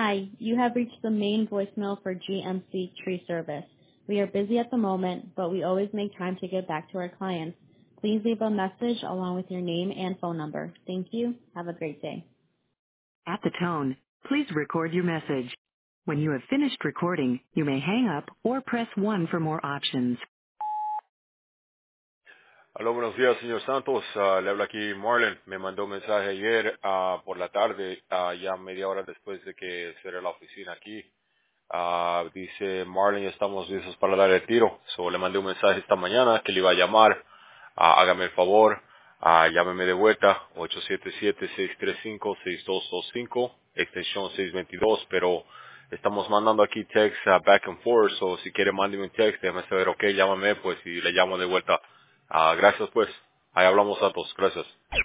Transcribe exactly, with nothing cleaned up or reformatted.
Hi, you have reached the main voicemail for G M C Tree Service. We are busy at the moment, but we always make time to get back to our clients. Please leave a message along with your name and phone number. Thank you. Have a great day. At the tone, please record your message. When you have finished recording, you may hang up or press one for more options. Aló, buenos días, señor Santos. Ah, le habla aquí Marlon. Me mandó un mensaje ayer ah, por la tarde, ah, ya media hora después de que cerré la oficina aquí. Ah, dice, Marlon, ya estamos listos para dar el tiro. So, le mandé un mensaje esta mañana que le iba a llamar. Ah, hágame el favor, ah, llámeme de vuelta, ocho siete siete, seis tres cinco, seis dos dos cinco, extensión seiscientos veintidós, pero estamos mandando aquí text ah, back and forth, so si quiere mándeme un text, déjame saber, ok, llámame, pues, y le llamo de vuelta. Ah, gracias, pues. Ahí hablamos a todos. Gracias.